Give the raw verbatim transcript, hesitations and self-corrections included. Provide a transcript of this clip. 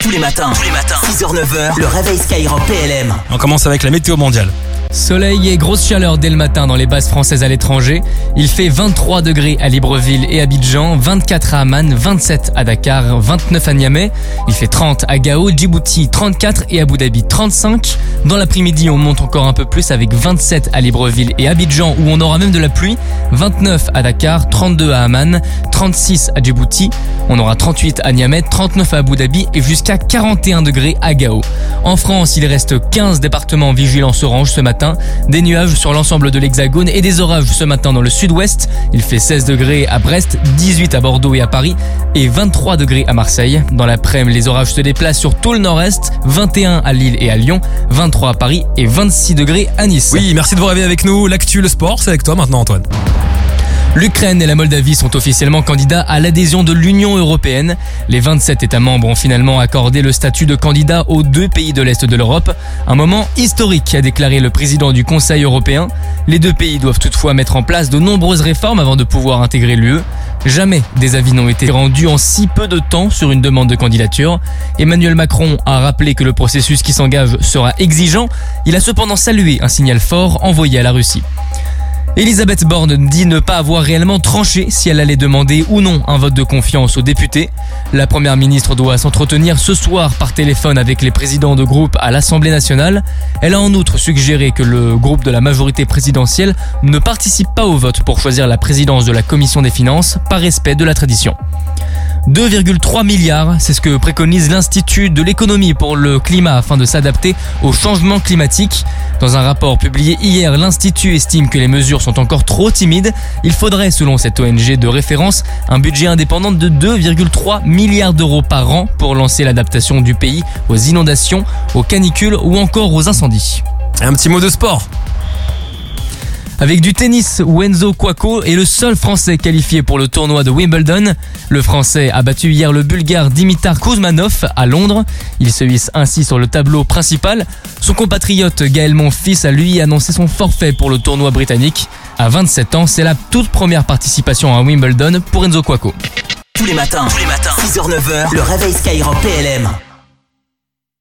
Tous les matins, tous les matins, six heures neuf heures, le réveil Skyrock P L M. On commence avec la météo mondiale. Soleil et grosse chaleur dès le matin dans les bases françaises à l'étranger. Il fait vingt-trois degrés à Libreville et Abidjan, vingt-quatre à Amman, vingt-sept à Dakar, vingt-neuf à Niamey. Il fait trente à Gao, Djibouti trente-quatre et Abu Dhabi trente-cinq. Dans l'après-midi, on monte encore un peu plus avec vingt-sept à Libreville et Abidjan où on aura même de la pluie, vingt-neuf à Dakar, trente-deux à Amman, trente-six à Djibouti. On aura trente-huit à Niamey, trente-neuf à Abu Dhabi et jusqu'à quarante et un degrés à Gao. En France, il reste quinze départements en vigilance orange ce matin. Des nuages sur l'ensemble de l'Hexagone et des orages ce matin dans le sud-ouest. Il fait seize degrés à Brest, dix-huit à Bordeaux et à Paris et vingt-trois degrés à Marseille. Dans l'après-midi, les orages se déplacent sur tout le nord-est, vingt et un à Lille et à Lyon, vingt-trois à Paris et vingt-six degrés à Nice. Oui, merci de vous réveiller avec nous. L'actu, le sport, c'est avec toi maintenant, Antoine. L'Ukraine et la Moldavie sont officiellement candidats à l'adhésion de l'Union européenne. Les vingt-sept États membres ont finalement accordé le statut de candidat aux deux pays de l'Est de l'Europe. Un moment historique, a déclaré le président du Conseil européen. Les deux pays doivent toutefois mettre en place de nombreuses réformes avant de pouvoir intégrer l'U E. Jamais des avis n'ont été rendus en si peu de temps sur une demande de candidature. Emmanuel Macron a rappelé que le processus qui s'engage sera exigeant. Il a cependant salué un signal fort envoyé à la Russie. Elisabeth Borne dit ne pas avoir réellement tranché si elle allait demander ou non un vote de confiance aux députés. La première ministre doit s'entretenir ce soir par téléphone avec les présidents de groupe à l'Assemblée nationale. Elle a en outre suggéré que le groupe de la majorité présidentielle ne participe pas au vote pour choisir la présidence de la commission des finances par respect de la tradition. deux virgule trois milliards, c'est ce que préconise l'Institut de l'économie pour le climat afin de s'adapter au changement climatique. Dans un rapport publié hier, l'Institut estime que les mesures sont encore trop timides. Il faudrait, selon cette O N G de référence, un budget indépendant de deux virgule trois milliards d'euros par an pour lancer l'adaptation du pays aux inondations, aux canicules ou encore aux incendies. Un petit mot de sport. Avec du tennis, Enzo Couaco est le seul Français qualifié pour le tournoi de Wimbledon. Le Français a battu hier le Bulgare Dimitar Kuzmanov à Londres. Il se hisse ainsi sur le tableau principal. Son compatriote Gaël Monfils a lui annoncé son forfait pour le tournoi britannique. À vingt-sept ans, c'est la toute première participation à Wimbledon pour Enzo Couaco. Tous les matins, tous les matins, six heures neuf heures, le réveil Skyrock P L M.